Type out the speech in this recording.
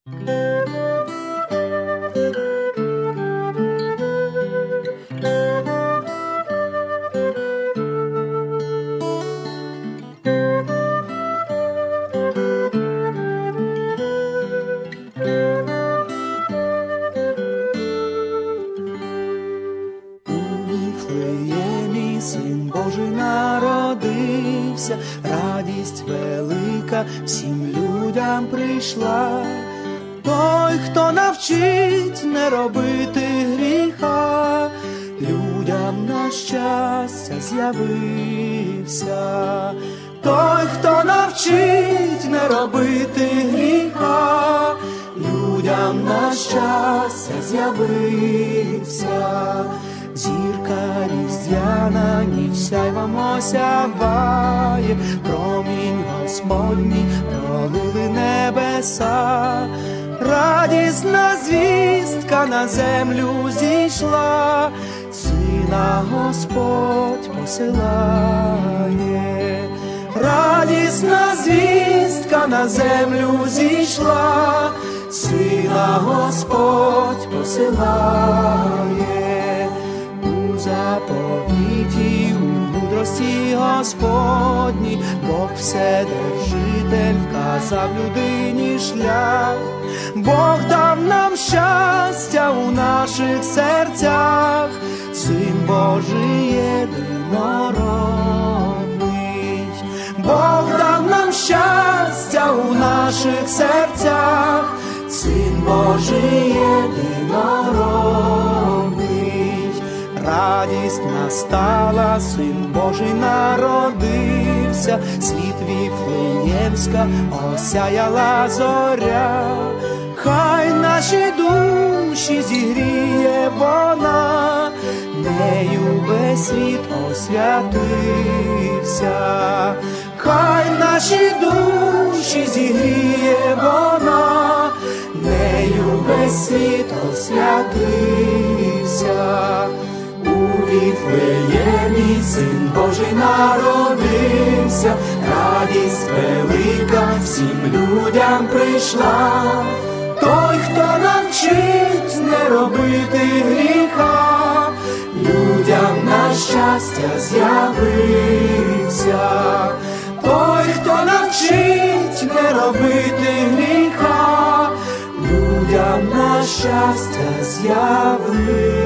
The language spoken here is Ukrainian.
Син Божий народився, радість велика всім людям прийшла. Той, хто навчить не робити гріха, людям на щастя з'явився. Той, хто навчить не робити гріха, людям на щастя з'явився. Зірка різдвяна ніч сяйвом осяває, промінь Господній пролили небеса. Радісна звістка на землю зійшла, Сина Господь посилає. Радісна звістка на землю зійшла, Сина Господь посилає. Заповіті у мудрості Господній Бог Вседержитель вказав людині шлях. Бог дав нам щастя у наших серцях, Син Божий єдинородний. Бог дав нам щастя у наших серцях, Син Божий єдинородний. Радість настала, Син Божий народився, світ Віфлеємська осяяла зоря. Хай наші душі зігріє вона, нею весь світ освятився. Хай наші душі зігріє вона, нею весь світ освятився. У Віфлеємі Син Божий народився, радість велика всім людям прийшла. Той, хто навчить не робити гріха, людям на щастя з'явився. Той, хто навчить не робити гріха, людям на щастя з'явився.